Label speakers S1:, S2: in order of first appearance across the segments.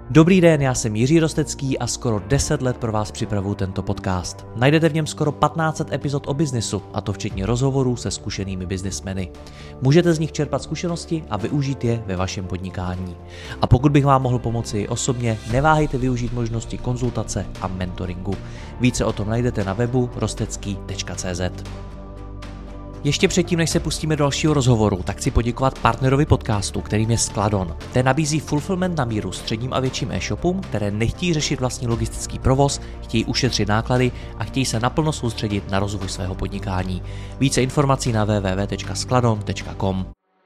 S1: Dobrý den, já jsem Jiří Rostecký a skoro 10 let pro vás připravuju tento podcast. Najdete v něm skoro 1500 epizod o biznesu, a to včetně rozhovorů se zkušenými biznismeny. Můžete z nich čerpat zkušenosti a využít je ve vašem podnikání. A pokud bych vám mohl pomoci i osobně, neváhejte využít možnosti konzultace a mentoringu. Více o tom najdete na webu rostecký.cz. Ještě předtím, než se pustíme do dalšího rozhovoru, tak chci poděkovat partnerovi podcastu, kterým je Skladon. Ten nabízí fulfillment na míru středním a větším e-shopům, které nechtějí řešit vlastní logistický provoz, chtějí ušetřit náklady a chtějí se naplno soustředit na rozvoj svého podnikání. Více informací na www.skladon.com.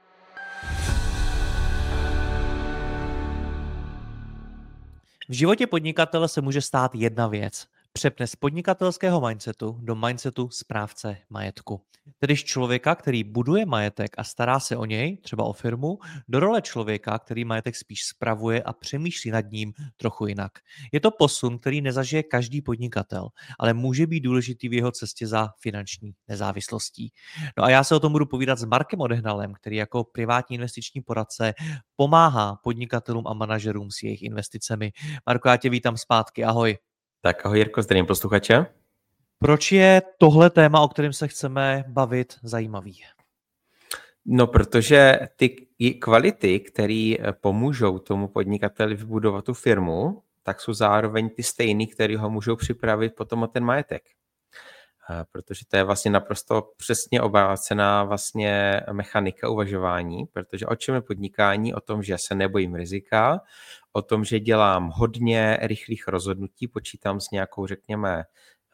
S1: V životě podnikatele se může stát jedna věc. Přepne z podnikatelského mindsetu do mindsetu správce majetku. Tedy z člověka, který buduje majetek a stará se o něj, třeba o firmu, do role člověka, který majetek spíš spravuje a přemýšlí nad ním trochu jinak. Je to posun, který nezažije každý podnikatel, ale může být důležitý v jeho cestě za finanční nezávislostí. No a já se o tom budu povídat s Markem Odehnalem, který jako privátní investiční poradce pomáhá podnikatelům a manažerům s jejich investicemi. Marko, já tě vítám zpátky, ahoj.
S2: Tak ahoj Jirko, zdravím posluchače.
S1: Proč je tohle téma, o kterém se chceme bavit, zajímavý?
S2: No, protože ty kvality, které pomůžou tomu podnikateli vybudovat tu firmu, tak jsou zároveň ty stejný, které ho můžou připravit potom o ten majetek. Protože to je vlastně naprosto přesně obrácená vlastně mechanika uvažování, protože o čem je podnikání? O tom, že se nebojím rizika, o tom, že dělám hodně rychlých rozhodnutí, počítám s nějakou, řekněme,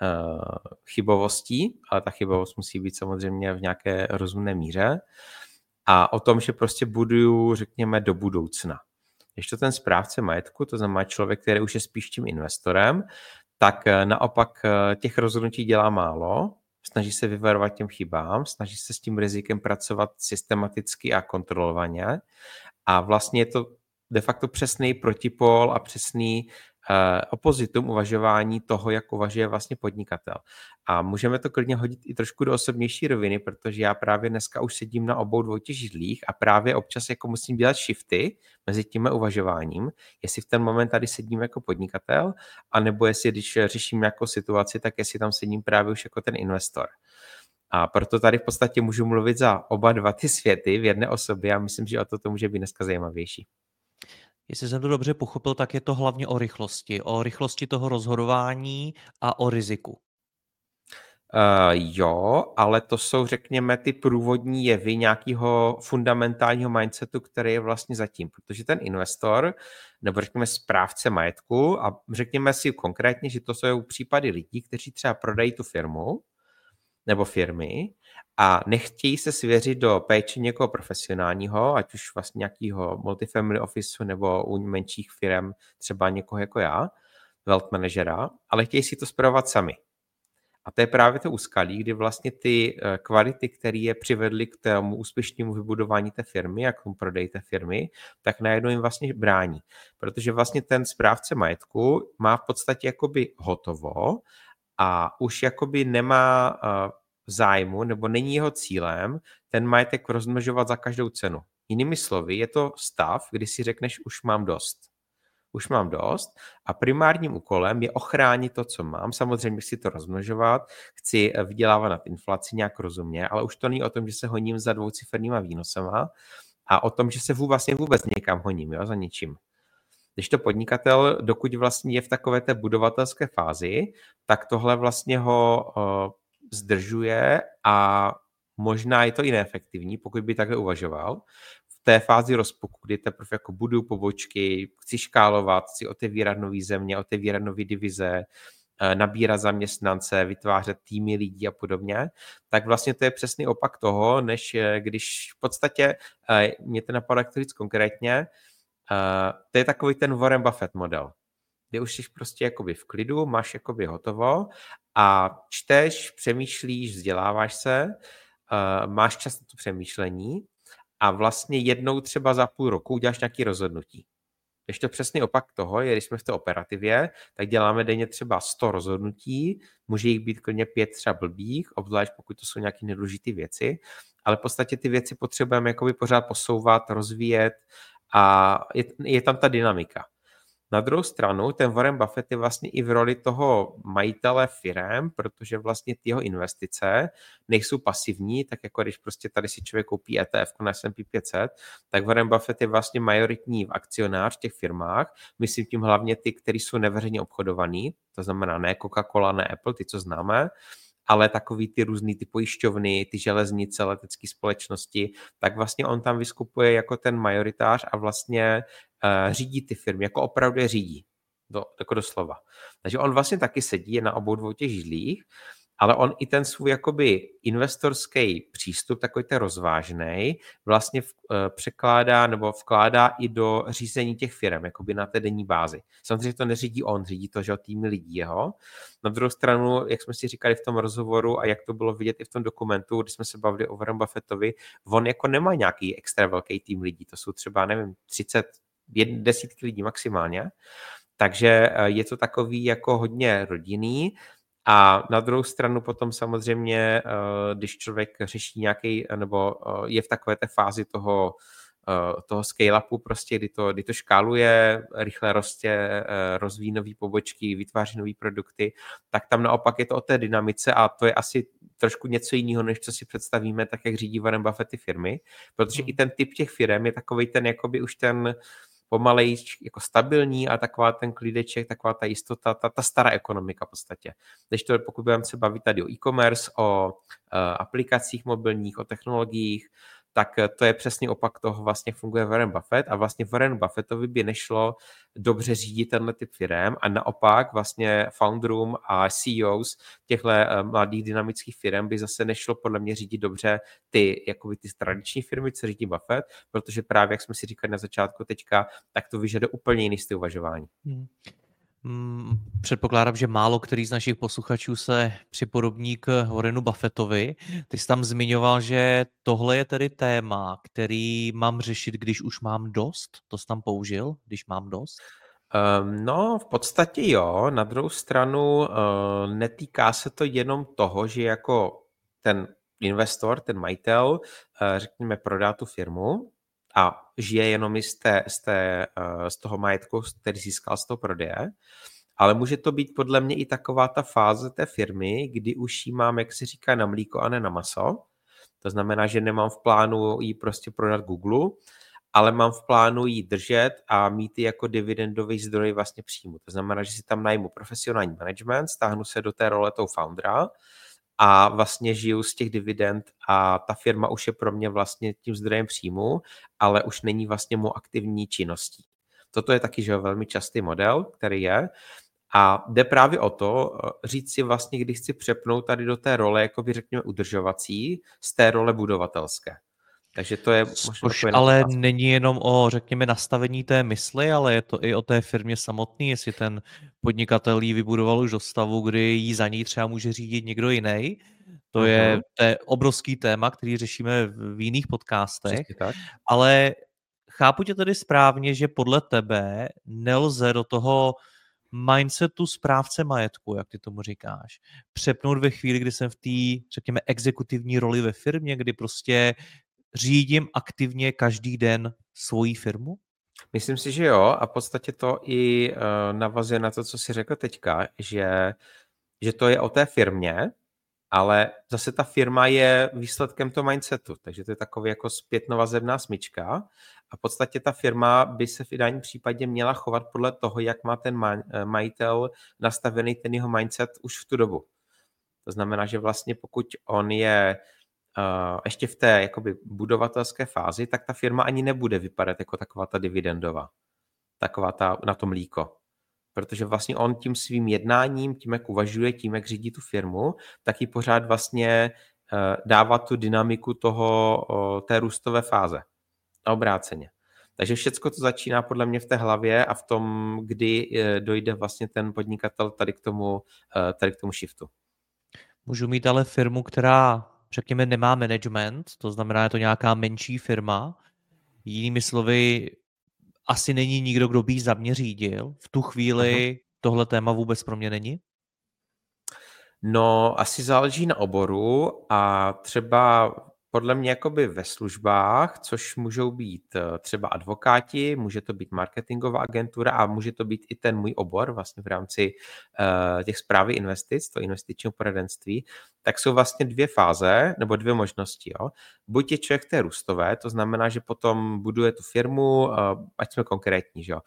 S2: chybovostí, ale ta chybovost musí být samozřejmě v nějaké rozumné míře, a o tom, že prostě buduju, řekněme, do budoucna. Když to ten správce majetku, to znamená člověk, který už je spíš tím investorem, tak naopak těch rozhodnutí dělá málo, snaží se vyvarovat těm chybám, snaží se s tím rizikem pracovat systematicky a kontrolovaně, a vlastně je to de facto přesný protipól a přesný opozitum uvažování toho, jak uvažuje vlastně podnikatel. A můžeme to klidně hodit i trošku do osobnější roviny, protože já právě dneska už sedím na obou dvou těch židlích a právě občas jako musím dělat shifty mezi tím uvažováním, jestli v ten moment tady sedím jako podnikatel, anebo jestli, když řeším nějakou situaci, tak jestli tam sedím právě už jako ten investor. A proto tady v podstatě můžu mluvit za oba dva ty světy v jedné osobě a myslím, že o to může být dneska zajímavější.
S1: Jestli jsem to dobře pochopil, tak je to hlavně o rychlosti toho rozhodování a o riziku.
S2: Jo, ale to jsou, řekněme, ty průvodní jevy nějakého fundamentálního mindsetu, který je vlastně zatím, protože ten investor, nebo řekněme správce majetku, a řekněme si konkrétně, že to jsou případy lidí, kteří třeba prodají tu firmu nebo firmy a nechtějí se svěřit do péče někoho profesionálního, ať už vlastně nějakého multifamily officeu nebo u menších firm třeba někoho jako já, wealth managera, ale chtějí si to spravovat sami. A to je právě to úskalí, kdy vlastně ty kvality, které je přivedly k tomu úspěšnému vybudování té firmy a k tomu prodeji té firmy, tak najednou jim vlastně brání. Protože vlastně ten správce majetku má v podstatě jakoby hotovo a už jakoby nemá zájmu, nebo není jeho cílem ten majetek rozmnožovat za každou cenu. Jinými slovy, je to stav, kdy si řekneš, už mám dost a primárním úkolem je ochránit to, co mám. Samozřejmě chci to rozmnožovat, chci vydělávat nad inflaci nějak rozumně, ale už to není o tom, že se honím za dvoucifernýma výnosama a o tom, že se vlastně vůbec někam honím, jo, za ničím. Když to podnikatel, dokud vlastně je v takové té budovatelské fázi, tak tohle vlastně ho zdržuje a možná je to i neefektivní, pokud by takhle uvažoval. V té fázi rozpuku, kdy teprve jako buduju pobočky, chci škálovat, chci otevírat nový země, otevírat nové divize, nabírat zaměstnance, vytvářet týmy lidí a podobně, tak vlastně to je přesný opak toho, než když v podstatě, mě to napadá říct konkrétně, to je takový ten Warren Buffett model, kdy už jsi prostě jakoby v klidu, máš jakoby hotovo a čteš, přemýšlíš, vzděláváš se, máš čas na to přemýšlení a vlastně jednou třeba za půl roku uděláš nějaké rozhodnutí. Když to přesný opak toho je, když jsme v té operativě, tak děláme denně třeba 100 rozhodnutí, může jich být klidně 5 třeba blbých, obzvlášť pokud to jsou nějaké nedůležité věci, ale v podstatě ty věci potřebujeme jakoby pořád posouvat, rozvíjet a je tam ta dynamika. Na druhou stranu ten Warren Buffett je vlastně i v roli toho majitele firem, protože vlastně ty jeho investice nejsou pasivní, tak jako když prostě tady si člověk koupí ETF na S&P 500, tak Warren Buffett je vlastně majoritní akcionář v těch firmách, myslím tím hlavně ty, které jsou neveřejně obchodovaný, to znamená ne Coca-Cola, ne Apple, ty, co známe, ale takový ty různý ty pojišťovny, ty železnice, letecké společnosti, tak vlastně on tam vyskupuje jako ten majoritář a vlastně řídí ty firmy, jako opravdu je řídí, jako doslova. Takže on vlastně taky sedí na obou dvou těch židlích, ale on i ten svůj jakoby investorský přístup, takový ten rozvážnej, vlastně překládá nebo vkládá i do řízení těch firm, jakoby na té denní bázi. Samozřejmě to neřídí on, řídí to, že týmy lidí jeho. Na druhou stranu, jak jsme si říkali v tom rozhovoru a jak to bylo vidět i v tom dokumentu, když jsme se bavili o Warren Buffettovi, on jako nemá nějaký extra velký tým lidí, to jsou třeba, nevím, 30, desítky lidí maximálně, takže je to takový jako hodně rodinný. A na druhou stranu potom samozřejmě, když člověk řeší nějaký, nebo je v takové té fázi toho scale-upu, prostě, kdy to škáluje, rychle roste, rozvíjí nový pobočky, vytváří nový produkty, tak tam naopak je to o té dynamice a to je asi trošku něco jiného, než co si představíme, tak jak řídí Warren Buffett ty firmy, protože i ten typ těch firm je takovej ten, jakoby už ten pomalej, jako stabilní a taková ten klídeček, taková ta jistota, ta stará ekonomika v podstatě. Když to, pokud budeme se bavit tady o e-commerce, o aplikacích mobilních, o technologiích, tak to je přesně opak toho, vlastně funguje Warren Buffett a vlastně Warren Buffettovi by nešlo dobře řídit tenhle typ firem a naopak vlastně founderům a CEOs těchto mladých dynamických firm by zase nešlo podle mě řídit dobře ty tradiční firmy, co řídí Buffett, protože právě, jak jsme si říkali na začátku teďka, tak to vyžaduje úplně jiný styl uvažování.
S1: Předpokládám, že málo který z našich posluchačů se připodobní k Warrenu Buffettovi. Ty jsi tam zmiňoval, že tohle je tedy téma, který mám řešit, když už mám dost? To jsi tam použil, když mám dost?
S2: No, v podstatě jo. Na druhou stranu netýká se to jenom toho, že jako ten investor, ten majitel, řekněme, prodá tu firmu a žije jenom z toho majetku, který získal z toho prodeje, ale může to být podle mě i taková ta fáze té firmy, kdy už ji mám, jak se říká, na mlíko a ne na maso. To znamená, že nemám v plánu ji prostě prodat Google, ale mám v plánu ji držet a mít ji jako dividendový zdroj vlastně příjmu. To znamená, že si tam najmu profesionální management, stáhnu se do té role toho foundera a vlastně žiju z těch dividend a ta firma už je pro mě vlastně tím zdrojem příjmu, ale už není vlastně mou aktivní činností. Toto je taky, že velmi častý model, který je. A jde právě o to, říct si vlastně, kdy chci přepnout tady do té role, jako by řekněme udržovací, z té role budovatelské. Takže to je
S1: Což ale není jenom o, řekněme, nastavení té mysli, ale je to i o té firmě samotné, jestli ten podnikatel ji vybudoval už do stavu, kdy ji za ní třeba může řídit někdo jiný. To je obrovský téma, který řešíme v jiných podcastech. Ale chápu tě tedy správně, že podle tebe nelze do toho mindsetu správce majetku, jak ty tomu říkáš, přepnout ve chvíli, kdy jsem v té, řekněme, exekutivní roli ve firmě, kdy prostě řídím aktivně každý den svoji firmu?
S2: Myslím si, že jo, a v podstatě to i navazuje na to, co jsi řekl teďka, že to je o té firmě, ale zase ta firma je výsledkem toho mindsetu, takže to je takový jako zpětnovazebná smyčka a v podstatě ta firma by se v ideálním případě měla chovat podle toho, jak má ten majitel nastavený ten jeho mindset už v tu dobu. To znamená, že vlastně pokud on je ještě v té jakoby budovatelské fázi, tak ta firma ani nebude vypadat jako taková ta dividendová, taková ta na to mlíko. Protože vlastně on tím svým jednáním, tím, jak uvažuje, tím, jak řídí tu firmu, tak ji pořád vlastně dává tu dynamiku té růstové fáze. A obráceně. Takže všecko to začíná podle mě v té hlavě a v tom, kdy dojde vlastně ten podnikatel tady k tomu shiftu.
S1: Můžu mít ale firmu, která, řekněme, nemá management, to znamená, je to nějaká menší firma. Jinými slovy, asi není nikdo, kdo by ji za mě řídil. V tu chvíli tohle téma vůbec pro mě není?
S2: No, asi záleží na oboru a třeba Podle mě jakoby ve službách, což můžou být třeba advokáti, může to být marketingová agentura a může to být i ten můj obor vlastně v rámci těch správy investic, to investičního poradenství, tak jsou vlastně dvě fáze nebo dvě možnosti. Jo. Buď je člověk té růstové, to znamená, že potom buduje tu firmu, ať jsme konkrétní, že jo,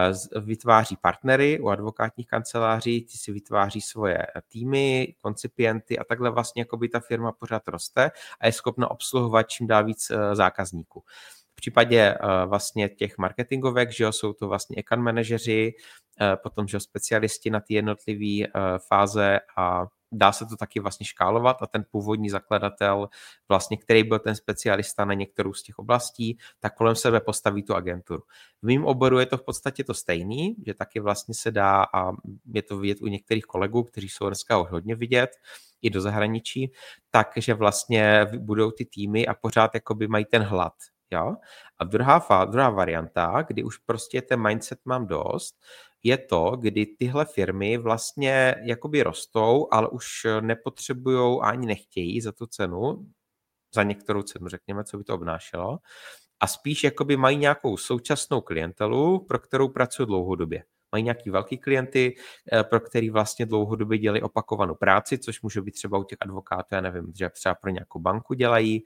S2: vytváří partnery u advokátních kanceláří, ti si vytváří svoje týmy, koncipienty a takhle vlastně jakoby ta firma pořád roste a je schopna obsluhovat čím dál víc zákazníků. V případě vlastně těch marketingovek, že jo, jsou to vlastně account manažeři, potom že jo, specialisti na ty jednotlivé fáze a dá se to taky vlastně škálovat a ten původní zakladatel, vlastně, který byl ten specialista na některou z těch oblastí, tak kolem sebe postaví tu agenturu. V mém oboru je to v podstatě to stejný, že taky vlastně se dá a je to vidět u některých kolegů, kteří jsou dneska už hodně vidět, i do zahraničí, takže vlastně budou ty týmy a pořád jakoby mají ten hlad. Jo? A druhá varianta, kdy už prostě ten mindset mám dost, je to, kdy tyhle firmy vlastně jakoby rostou, ale už nepotřebujou ani nechtějí za tu cenu, za některou cenu, řekněme, co by to obnášelo, a spíš jakoby mají nějakou současnou klientelu, pro kterou pracují dlouhodobě. Mají nějaký velký klienty, pro který vlastně dlouhodobě dělají opakovanou práci, což může být třeba u těch advokátů, já nevím, že třeba pro nějakou banku dělají,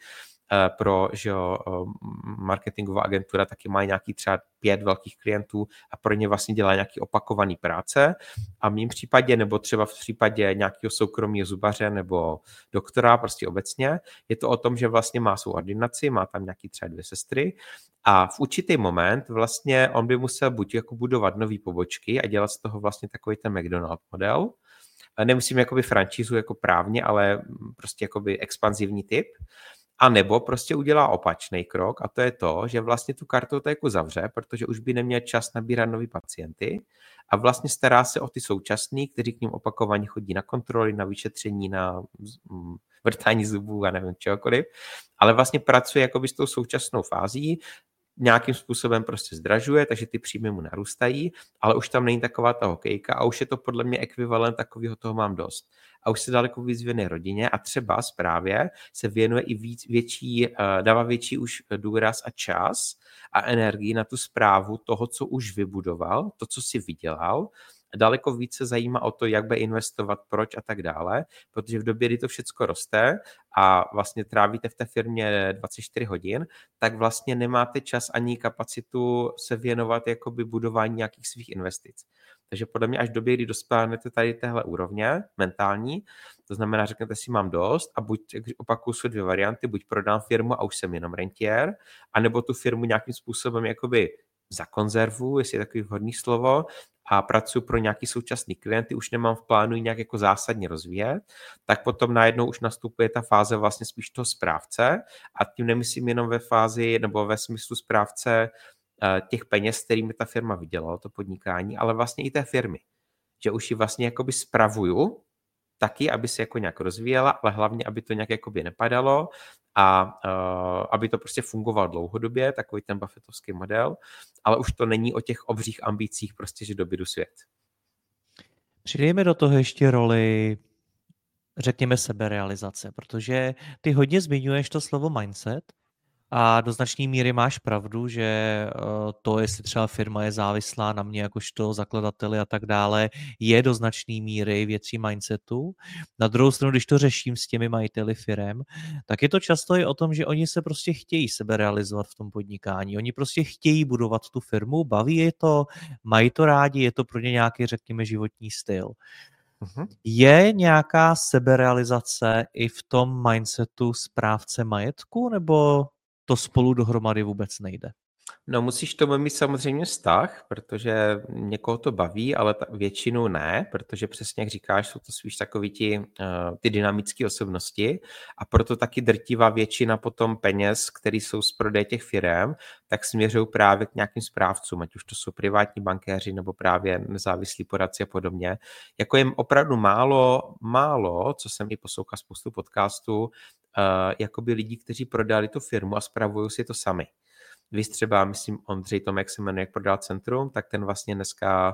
S2: pro že jo, marketingová agentura taky má nějaký třeba 5 velkých klientů a pro ně vlastně dělá nějaký opakovaný práce a v mém případě, nebo třeba v případě nějakého soukromého zubaře nebo doktora, prostě obecně, je to o tom, že vlastně má svou ordinaci, má tam nějaký třeba 2 sestry a v určitý moment vlastně on by musel buď jako budovat nový pobočky a dělat z toho vlastně takový ten McDonald model, nemusím jakoby franšízu jako právně, ale prostě jakoby expanzivní typ, a nebo prostě udělá opačný krok a to je to, že vlastně tu kartotéku zavře, protože už by neměl čas nabírat nový pacienty a vlastně stará se o ty současný, kteří k ním opakovaně chodí na kontroly, na vyšetření, na vrtání zubů a nevím čehokoliv, ale vlastně pracuje jakoby s tou současnou fází, nějakým způsobem prostě zdražuje, takže ty příjmy mu narůstají, ale už tam není taková ta hokejka a už je to podle mě ekvivalent takového, toho mám dost. A už se daleko víc věnuje rodině a třeba právě se věnuje i dává větší už důraz a čas a energii na tu správu toho, co už vybudoval, to, co si vydělal, daleko více zajímá o to, jak bude investovat, proč a tak dále, protože v době, kdy to všecko roste a vlastně trávíte v té firmě 24 hodin, tak vlastně nemáte čas ani kapacitu se věnovat jakoby budování nějakých svých investic. Takže podle mě až v době, kdy dospějete tady téhle úrovně mentální, to znamená, řeknete si, mám dost a buď opakuju jsou 2 varianty, buď prodám firmu a už jsem jenom rentiér, anebo tu firmu nějakým způsobem jakoby zakonzervu, jestli je takový vhodný slovo, a pracuji pro nějaký současný klienty, už nemám v plánu nějak jako zásadně rozvíjet, tak potom najednou už nastupuje ta fáze vlastně spíš toho správce a tím nemyslím jenom ve fázi nebo ve smyslu správce těch peněz, kterými ta firma vydělala, to podnikání, ale vlastně i té firmy. Že už ji vlastně jakoby spravuju taky, aby se jako nějak rozvíjela, ale hlavně, aby to nějak jakoby nepadalo a aby to prostě fungovalo dlouhodobě, takový ten buffettovský model, ale už to není o těch obřích ambicích prostě, že dobydu svět.
S1: Přidejme do toho ještě roli, řekněme, seberealizace, protože ty hodně zmiňuješ to slovo mindset a do značné míry máš pravdu, že to, jestli třeba firma je závislá na mě jakožto zakladateli a tak dále, je do značné míry věcí mindsetu. Na druhou stranu, když to řeším s těmi majiteli firem, tak je to často i o tom, že oni se prostě chtějí seberealizovat v tom podnikání. Oni prostě chtějí budovat tu firmu, baví je to, mají to rádi, je to pro ně nějaký, řekněme, životní styl. Je nějaká seberealizace i v tom mindsetu správce majetku, nebo to spolu dohromady vůbec nejde?
S2: No musíš tomu mít samozřejmě vztah, protože někoho to baví, ale většinu ne, protože přesně jak říkáš, jsou to spíš takový ty dynamické osobnosti a proto taky drtivá většina potom peněz, které jsou z prodeje těch firem, tak směřují právě k nějakým správcům, ať už to jsou privátní bankéři nebo právě nezávislí poradci a podobně. Jako je opravdu málo, co jsem i poslouchal spoustu podcastů, jakoby lidí, kteří prodali tu firmu a spravují si to sami. Víš třeba, myslím, Ondřej Tomek se jmenuje, jak prodal Centrum, tak ten vlastně dneska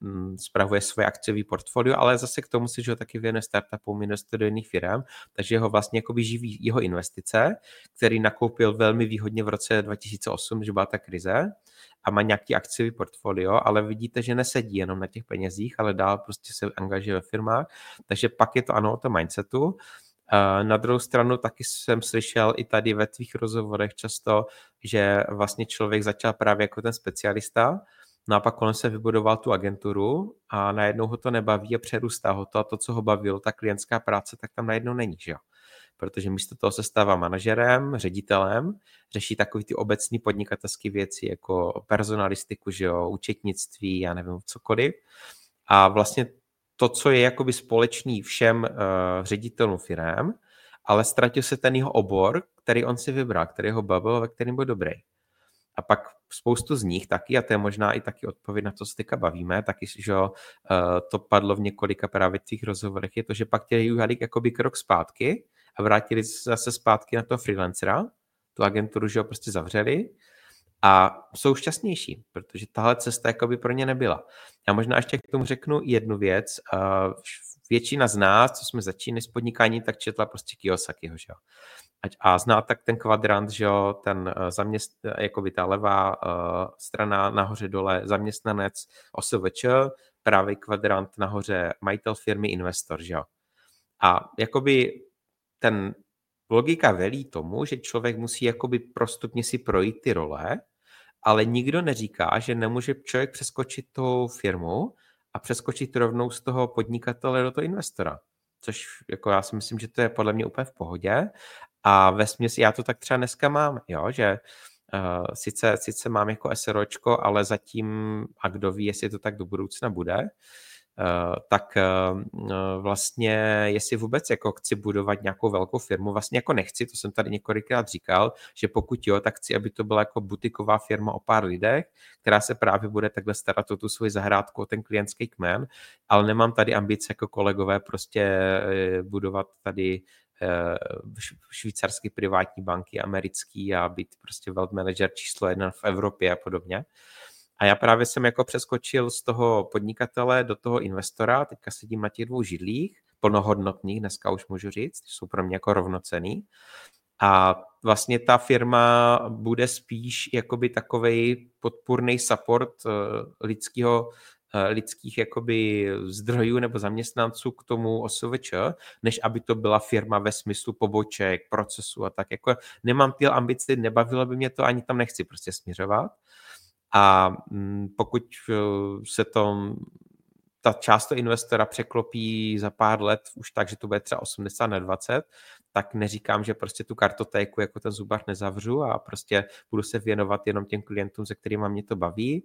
S2: spravuje svoje akciové portfolio, ale zase k tomu si, že ho taky věnuje startupům, investuje do jiných firm, takže ho vlastně jakoby živí jeho investice, který nakoupil velmi výhodně v roce 2008, když byla ta krize, a má nějaký akciový portfolio, ale vidíte, že nesedí jenom na těch penězích, ale dál prostě se angažuje ve firmách, takže pak je to ano o tom mindsetu. Na druhou stranu taky jsem slyšel i tady ve tvých rozhovorech často, že vlastně člověk začal právě jako ten specialista, no a pak kolem se vybudoval tu agenturu a najednou ho to nebaví a přerůstá ho to a to, co ho bavilo, ta klientská práce, tak tam najednou není, že jo? Protože místo toho se stává manažerem, ředitelem, řeší takový ty obecný podnikatelské věci jako personalistiku, že jo, účetnictví, já nevím, cokoliv. A vlastně to, co je jakoby společný všem ředitelům firem, ale ztratil se ten jeho obor, který on si vybral, který ho bavil, ve kterém byl dobrý. A pak spoustu z nich taky, a to je možná i taky odpověď na to, co se teďka bavíme, taky, že to padlo v několika právě těch rozhovorech, je to, že pak chtěli udělat jakoby krok zpátky a vrátili se zase zpátky na toho freelancera, tu agenturu, že ho prostě zavřeli a jsou šťastnější, protože tahle cesta jakoby pro ně nebyla. Já možná ještě k tomu řeknu jednu věc. Většina z nás, co jsme začínali s podnikání, tak četla prostě Kiyosakiho, že jo. A zná tak ten kvadrant, že jo, ten jakoby ta levá strana nahoře dole zaměstnanec OSVČ, pravý kvadrant nahoře majitel firmy, investor, že jo. A jakoby ten logika velí tomu, že člověk musí jakoby prostupně si projít ty role, ale nikdo neříká, že nemůže člověk přeskočit tu firmu a přeskočit rovnou z toho podnikatele do toho investora. Což jako já si myslím, že to je podle mě úplně v pohodě. A vesměs já to tak třeba dneska mám, jo, že sice mám jako SROčko, ale zatím, a kdo ví, jestli to tak do budoucna bude, tak vlastně jestli vůbec jako chci budovat nějakou velkou firmu, vlastně jako nechci, to jsem tady několikrát říkal, že pokud jo, tak chci, aby to byla jako butiková firma o pár lidech, která se právě bude takhle starat o tu svoji zahrádku, o ten klientský kmen, ale nemám tady ambice jako kolegové prostě budovat tady švýcarské privátní banky, americký a být prostě wealth manager číslo 1 v Evropě a podobně. A já právě jsem jako přeskočil z toho podnikatele do toho investora, teďka sedím na těch 2 židlích, plnohodnotných, dneska už můžu říct, jsou pro mě jako rovnocenný. A vlastně ta firma bude spíš jakoby takovej podpůrný support lidských jakoby zdrojů nebo zaměstnanců k tomu OSVČ, než aby to byla firma ve smyslu poboček, procesu a tak. Jako nemám ty ambice, nebavilo by mě to, ani tam nechci prostě směřovat. A pokud se ta část toho investora překlopí za pár let už tak, že to bude třeba 80/20, tak neříkám, že prostě tu kartotéku jako ten zubař nezavřu a prostě budu se věnovat jenom těm klientům, se kterými mě to baví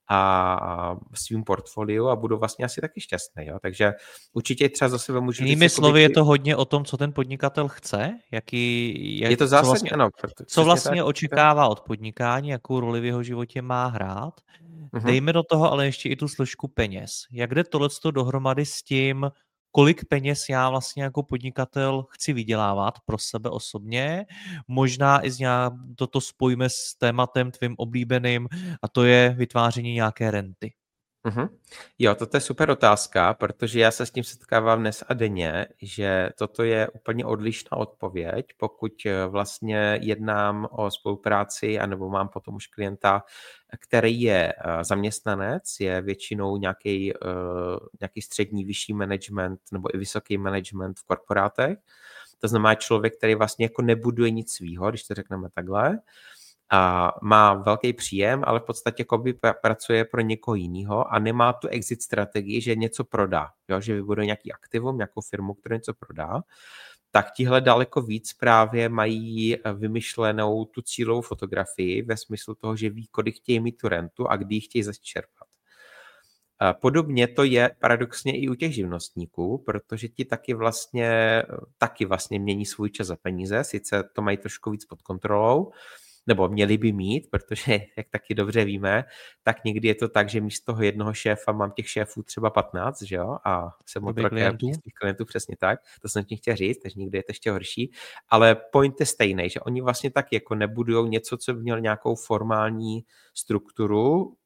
S2: a svým portfoliu a budu vlastně asi taky šťastný. Jo? Takže určitě třeba za sebe můžu říct...
S1: Jinými slovy je to hodně o tom, co ten podnikatel chce,
S2: je to zásadně, ano.
S1: Co vlastně tak očekává od podnikání, jakou roli v jeho životě má hrát. Dejme do toho ale ještě i tu složku peněz. Jak jde tohleto dohromady s tím, kolik peněz já vlastně jako podnikatel chci vydělávat pro sebe osobně. Možná i toto spojíme s tématem tvým oblíbeným a to je vytváření nějaké renty.
S2: Jo, toto je super otázka, protože já se s tím setkávám dnes a denně, že toto je úplně odlišná odpověď, pokud vlastně jednám o spolupráci, anebo mám potom už klienta, který je zaměstnanec, je většinou nějaký střední, vyšší management nebo i vysoký management v korporátech. To znamená člověk, který vlastně jako nebuduje nic svýho, když to řekneme takhle, a má velký příjem, ale v podstatě pracuje pro někoho jiného a nemá tu exit strategii, že něco prodá, jo? Že vybuduje nějaký aktivum, nějakou firmu, která něco prodá, tak tihle daleko víc právě mají vymyšlenou tu cílovou fotografii ve smyslu toho, že ví, kdy chtějí mít tu rentu a kdy ji chtějí začerpat. Podobně to je paradoxně i u těch živnostníků, protože ti taky vlastně mění svůj čas za peníze, sice to mají trošku víc pod kontrolou, nebo měli by mít, protože, jak taky dobře víme, tak někdy je to tak, že místo toho jednoho šéfa mám těch šéfů třeba 15, že jo, a jsem otrokem těch klientů, přesně tak, to jsem ti chtěl říct, takže někdy je to ještě horší, ale point je stejný, že oni vlastně taky jako nebudujou něco, co by měl nějakou formální strukturu,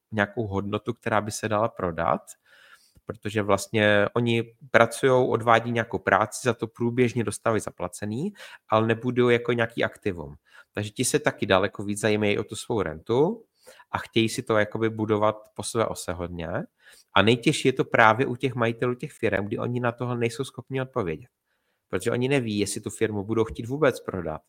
S2: nějakou hodnotu, která by se dala prodat, protože vlastně oni pracují, odvádí nějakou práci, za to průběžně dostávají zaplacený, ale nebudují jako nějaký aktivum. Takže ti se taky daleko víc zajímají o tu svou rentu a chtějí si to jakoby budovat po své ose hodně. A nejtěžší je to právě u těch majitelů těch firm, kdy oni na tohle nejsou schopni odpovědět. Protože oni neví, jestli tu firmu budou chtít vůbec prodat,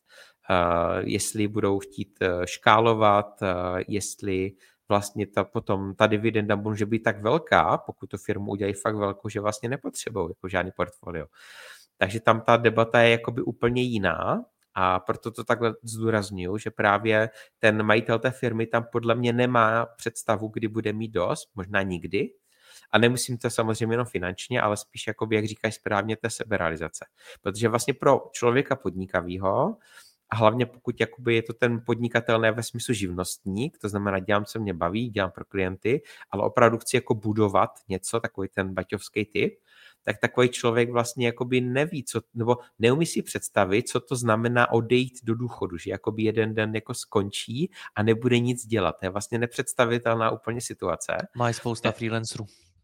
S2: jestli budou chtít škálovat, jestli vlastně potom ta dividenda může být tak velká, pokud tu firmu udělají fakt velkou, že vlastně nepotřebují jako žádný portfolio. Takže tam ta debata je jakoby úplně jiná a proto to takhle zdůraznuju, že právě ten majitel té firmy tam podle mě nemá představu, kdy bude mít dost, možná nikdy. A nemusím to samozřejmě jenom finančně, ale spíš, jakoby, jak říkáš správně, té seberealizace. Protože vlastně pro člověka podnikavého, a hlavně pokud jakoby je to ten podnikatel ne ve smyslu živnostník, to znamená dělám, co mě baví, dělám pro klienty, ale opravdu chci jako budovat něco, takový ten baťovský typ, tak takový člověk vlastně jakoby neví, co, nebo neumí si představit, co to znamená odejít do důchodu, že jakoby jeden den jako skončí a nebude nic dělat. To je vlastně nepředstavitelná úplně situace.
S1: Má spousta freelancerů.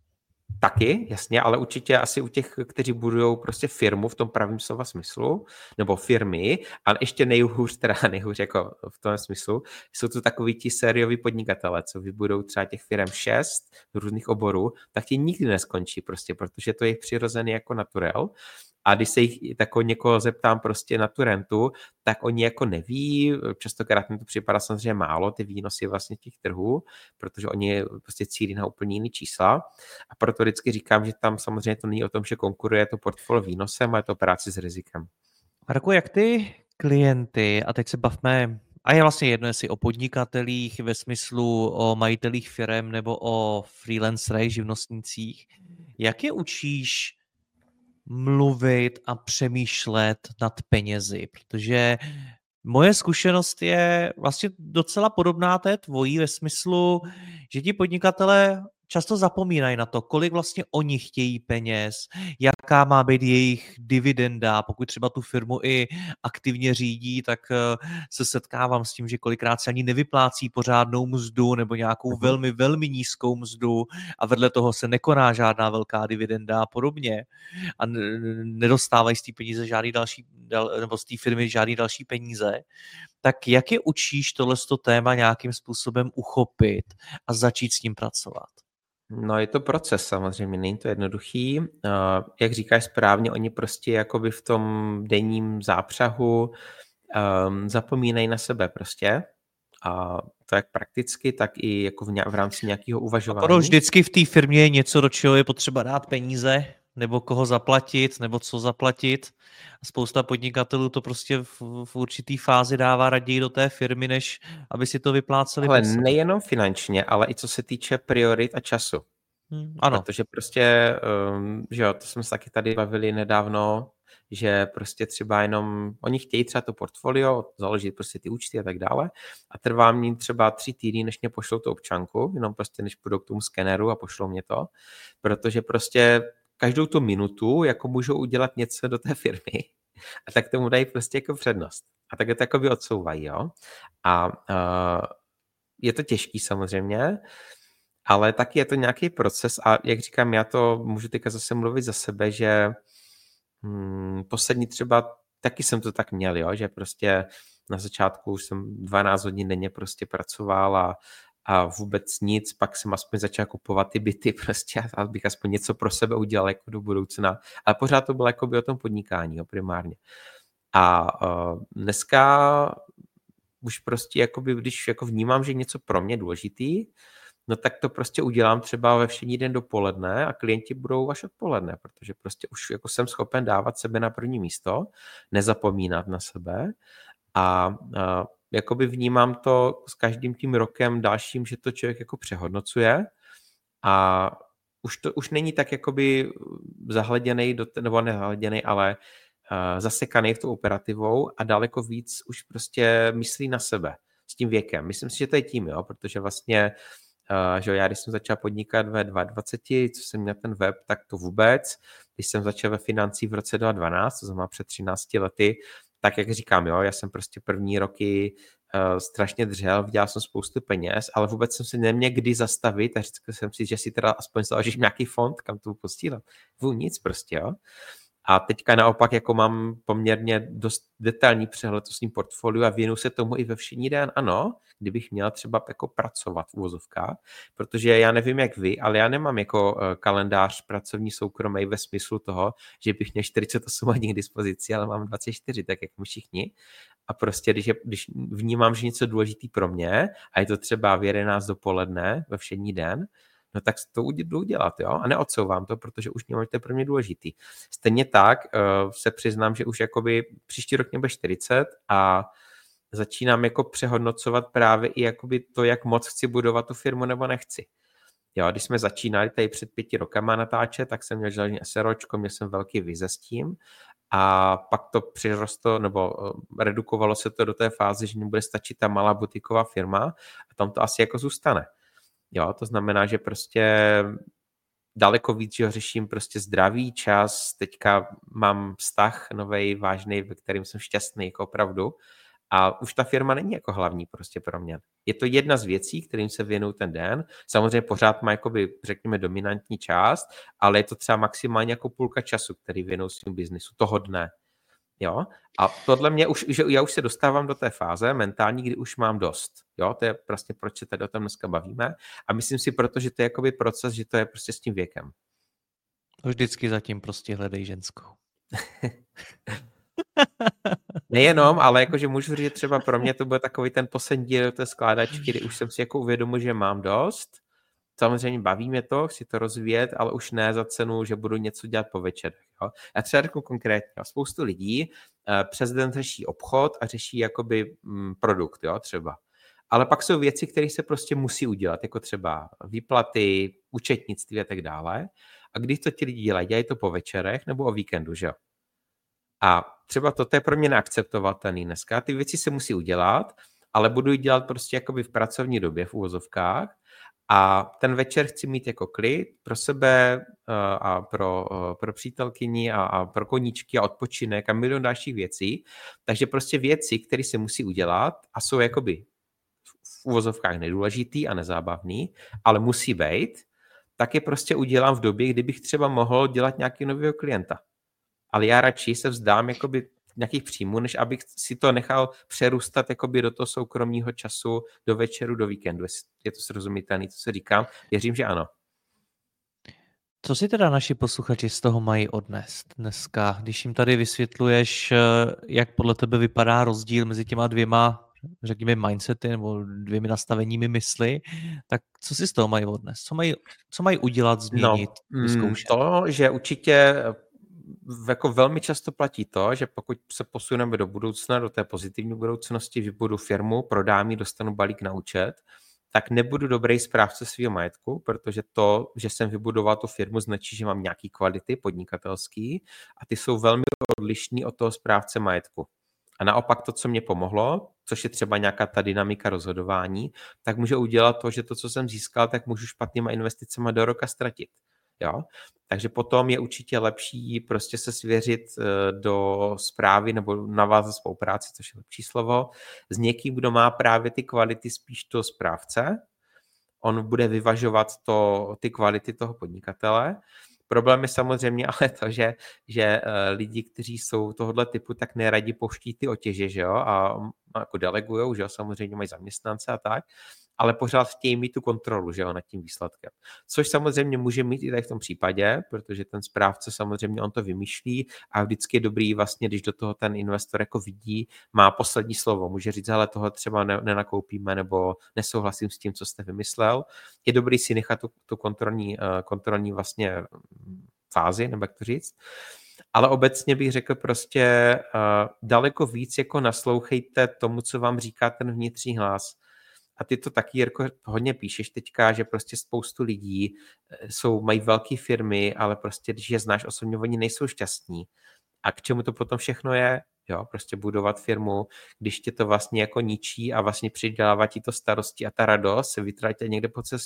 S2: Taky, jasně, ale určitě asi u těch, kteří budují prostě firmu v tom pravém slova smyslu, nebo firmy, a ještě nejhůř jako v tom smyslu, jsou to takoví ti sérioví podnikatelé, co vybudou třeba těch firm 6 do různých oborů, tak ti nikdy neskončí prostě, protože to je přirozený jako naturel. A když se jich tako někoho zeptám prostě na tu rentu, tak oni jako neví, častokrát mi to připadá samozřejmě málo, ty výnosy vlastně těch trhů, protože oni prostě cílí na úplně jiný čísla. A proto vždycky říkám, že tam samozřejmě to není o tom, že konkuruje to portfolio výnosem, ale je to práci s rizikem.
S1: Marko, jak ty klienty, a teď se bavme, a je vlastně jedno, jestli o podnikatelích ve smyslu o majitelích firem nebo o freelancerech, živnostnících, jak je učíš mluvit a přemýšlet nad penězi, protože moje zkušenost je vlastně docela podobná té tvojí ve smyslu, že ti podnikatelé často zapomínají na to, kolik vlastně oni chtějí peněz, jaká má být jejich dividenda. Pokud třeba tu firmu i aktivně řídí, tak se setkávám s tím, že kolikrát se ani nevyplácí pořádnou mzdu nebo nějakou velmi, velmi nízkou mzdu a vedle toho se nekoná žádná velká dividenda a podobně. A nedostávají z té peníze žádný další, nebo z té firmy žádný další peníze. Tak jak je učíš tohleto téma nějakým způsobem uchopit a začít s ním pracovat?
S2: No je to proces samozřejmě, není to jednoduchý. Jak říkáš správně, oni prostě jakoby v tom denním zápřahu zapomínají na sebe prostě. A to jak prakticky, tak i jako v rámci nějakého uvažování.
S1: A vždycky v té firmě je něco, do čeho je potřeba dát peníze, nebo koho zaplatit, nebo co zaplatit. A spousta podnikatelů to prostě v určitý fázi dává raději do té firmy, než aby si to vypláceli.
S2: Ale nejenom finančně, ale i co se týče priorit a času.
S1: Ano.
S2: Protože prostě, že jo, to jsme se taky tady bavili nedávno, že prostě třeba jenom, oni chtějí třeba to portfolio, založit prostě ty účty a tak dále a trvá mě třeba 3 týdny, než mě pošlou tu občanku, jenom prostě než půjdou k tomu skeneru a pošlou mě to, protože prostě každou tu minutu jako můžou udělat něco do té firmy a tak tomu dají prostě jako přednost. A tak to jakoby odsouvají, jo. A je to těžký samozřejmě, ale taky je to nějaký proces a jak říkám, já to můžu teďka zase mluvit za sebe, že poslední třeba, taky jsem to tak měl, jo, že prostě na začátku už jsem 12 hodin denně prostě pracoval a vůbec nic, pak jsem aspoň začal kupovat ty byty prostě, abych aspoň něco pro sebe udělal jako do budoucna, ale pořád to bylo jako by o tom podnikání, jo, primárně. A dneska už prostě jakoby, když jako vnímám, že něco pro mě důležitý, no tak to prostě udělám třeba ve všední den dopoledne a klienti budou až odpoledne, protože prostě už jako jsem schopen dávat sebe na první místo, nezapomínat na sebe a jakoby vnímám to s každým tím rokem dalším, že to člověk jako přehodnocuje a už není tak jakoby zahleděnej, nebo nezahleděnej, ale zasekaný v tou operativou a daleko víc už prostě myslí na sebe s tím věkem. Myslím si, že to je tím, jo, protože vlastně že já když jsem začal podnikat ve 22, co jsem měl ten web, tak to vůbec. Když jsem začal ve financí v roce 2012, to znamená před 13 lety, tak jak říkám, jo, já jsem prostě první roky strašně dřel, vydělal jsem spoustu peněz, ale vůbec jsem si neměl kdy zastavit a říkal jsem si, že si teda aspoň založím nějaký fond, kam to posílat. Nic prostě, jo. A teďka naopak jako mám poměrně dost detailní přehled o svým portfoliu a věnuju se tomu i ve všední den. Ano, kdybych měl třeba jako pracovat v uvozovkách, protože já nevím jak vy, ale já nemám jako kalendář pracovní soukromý ve smyslu toho, že bych měl 48 hodin k dispozici, ale mám 24, tak jak my všichni. A prostě, když vnímám, že něco důležitý pro mě a je to třeba v 11 dopoledne ve všední den, no tak to jdu udělat, jo, a neodsouvám to, protože už to je pro mě důležitý. Stejně tak se přiznám, že už jakoby příští rok mě bude 40 a začínám jako přehodnocovat právě i jakoby to, jak moc chci budovat tu firmu nebo nechci. Jo, když jsme začínali tady před 5 rokama natáčet, tak jsem měl žádný SROčko, měl jsem velký vize s tím a pak to přirostlo, nebo redukovalo se to do té fáze, že mi bude stačit ta malá butiková firma a tam to asi jako zůstane. Jo, to znamená, že prostě daleko víc, že ho řeším prostě zdraví, čas, teďka mám vztah novej, vážnej, ve kterým jsem šťastný, jako opravdu. A už ta firma není jako hlavní prostě pro mě. Je to jedna z věcí, kterým se věnuju ten den. Samozřejmě pořád má jakoby, řekněme, dominantní část, ale je to třeba maximálně jako půlka času, který věnuju svým biznisu, toho dne. Jo? A podle mě že já už se dostávám do té fáze mentální, kdy už mám dost. Jo? To je prostě, proč se tady o tom dneska bavíme. A myslím si proto, že to je jakoby proces, že to je prostě s tím věkem.
S1: Vždycky zatím prostě hledej ženskou.
S2: Nejenom, ale jakože můžu říct, že třeba pro mě to byl takový ten poslední díl té skládačky, kdy už jsem si jako uvědomil, že mám dost. Samozřejmě baví mě to, chci to rozvíjet, ale už ne za cenu, že budu něco dělat po večerech. Jo. Já třeba řeknu konkrétně, spoustu lidí přes den řeší obchod a řeší jakoby produkt, jo, třeba. Ale pak jsou věci, které se prostě musí udělat, jako třeba výplaty, účetnictví a tak dále. A když to ti lidi dělají to po večerech nebo o víkendu, že jo. A třeba toto je pro mě neakceptovatelný dneska. Ty věci se musí udělat, ale budu ji dělat prostě jakoby v pracovní době, v uvozovkách. A ten večer chci mít jako klid pro sebe a pro přítelkyni a pro koníčky a odpočinek a milion dalších věcí. Takže prostě věci, které se musí udělat a jsou jakoby v uvozovkách nedůležitý a nezábavný, ale musí být, tak je prostě udělám v době, kdybych třeba mohl dělat nějaký nového klienta. Ale já radši se vzdám jakoby nějakých příjmů, než abych si to nechal přerůstat jakoby do toho soukromého času, do večeru, do víkendu. Je to srozumitelné, co se říkám? Věřím, že ano.
S1: Co si teda naši posluchači z toho mají odnést dneska, když jim tady vysvětluješ, jak podle tebe vypadá rozdíl mezi těma dvěma, řekněme, mindsety nebo dvěmi nastaveními mysli, tak co si z toho mají odnést? Co mají udělat, změnit, vyzkoušet?
S2: To, že určitě jako velmi často platí to, že pokud se posuneme do budoucna, do té pozitivní budoucnosti, vybudu firmu, prodám ji, dostanu balík na účet, tak nebudu dobrý správce svého majetku, protože to, že jsem vybudoval tu firmu, značí, že mám nějaký kvality podnikatelský a ty jsou velmi odlišný od toho správce majetku. A naopak to, co mě pomohlo, což je třeba nějaká ta dynamika rozhodování, tak může udělat to, že to, co jsem získal, tak můžu špatnýma investicemi do roka ztratit. Jo? Takže potom je určitě lepší prostě se svěřit do správy nebo navázat spolupráci, což je lepší slovo, s někým, kdo má právě ty kvality spíš toho správce. On bude vyvažovat ty kvality toho podnikatele. Problém je samozřejmě ale to, že lidi, kteří jsou tohohle typu, tak neradi pouští ty otěže, že jo, a jako delegujou, že jo, samozřejmě mají zaměstnance a tak, ale pořád chtějí mít tu kontrolu, že jo, nad tím výsledkem. Což samozřejmě může mít i tady v tom případě, protože ten správce samozřejmě on to vymýšlí a vždycky je dobrý vlastně, když do toho ten investor jako vidí, má poslední slovo, může říct, ale toho třeba nenakoupíme nebo nesouhlasím s tím, co jste vymyslel. Je dobrý si nechat tu kontrolní vlastně fázi, nebo jak to říct. Ale obecně bych řekl prostě daleko víc jako naslouchejte tomu, co vám říká ten vnitřní hlas. A ty to taky, Jirko, hodně píšeš teďka, že prostě spoustu lidí mají velké firmy, ale prostě, když je znáš osobně, oni nejsou šťastní. A k čemu to potom všechno je? Jo, prostě budovat firmu, když tě to vlastně jako ničí a vlastně přidělává ti to starosti a ta radost se vytratí někde po cestě.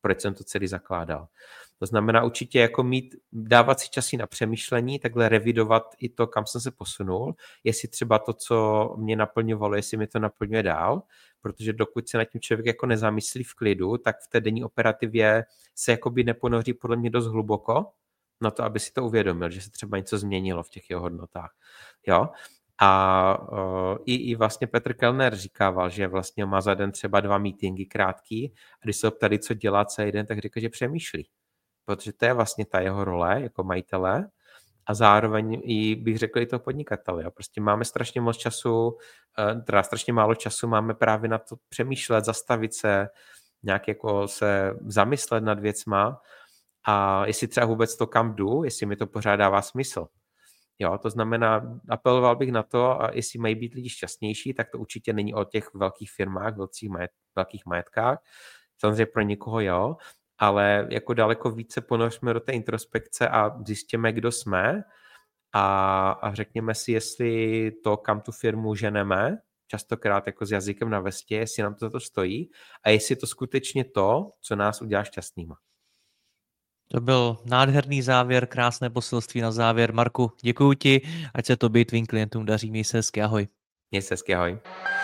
S2: proč jsem to celý zakládal. To znamená určitě jako dávat si časy na přemýšlení, takhle revidovat i to, kam jsem se posunul, jestli třeba to, co mě naplňovalo, jestli mi to naplňuje dál, protože dokud se nad tím člověk jako nezamyslí v klidu, tak v té denní operativě se jakoby neponoří podle mě dost hluboko na to, aby si to uvědomil, že se třeba něco změnilo v těch jeho hodnotách. Jo? A i vlastně Petr Kellner říkával, že vlastně má za den třeba 2 meetingy krátký a když se ho ptali, co dělá celý den, tak říká, že přemýšlí. Protože to je vlastně ta jeho role jako majitele a zároveň i bych řekl i toho podnikatele. Jo. Prostě máme strašně moc času, teda strašně málo času máme právě na to přemýšlet, zastavit se, nějak jako se zamyslet nad věcma a jestli třeba vůbec to kam jdu, jestli mi to pořád dává smysl. Jo, to znamená, apeloval bych na to, a jestli mají být lidi šťastnější, tak to určitě není o těch velkých firmách, velkých majetkách. Samozřejmě pro někoho jo, ale jako daleko více ponořme do té introspekce a zjistíme, kdo jsme a řekněme si, jestli to, kam tu firmu ženeme, častokrát jako s jazykem na vestě, jestli nám to stojí a jestli to skutečně to, co nás udělá šťastnýma.
S1: To byl nádherný závěr, krásné poselství na závěr. Marku, děkuji ti, ať se tobě i tvým klientům daří, měj se hezky, ahoj.
S2: Měj se hezky, ahoj.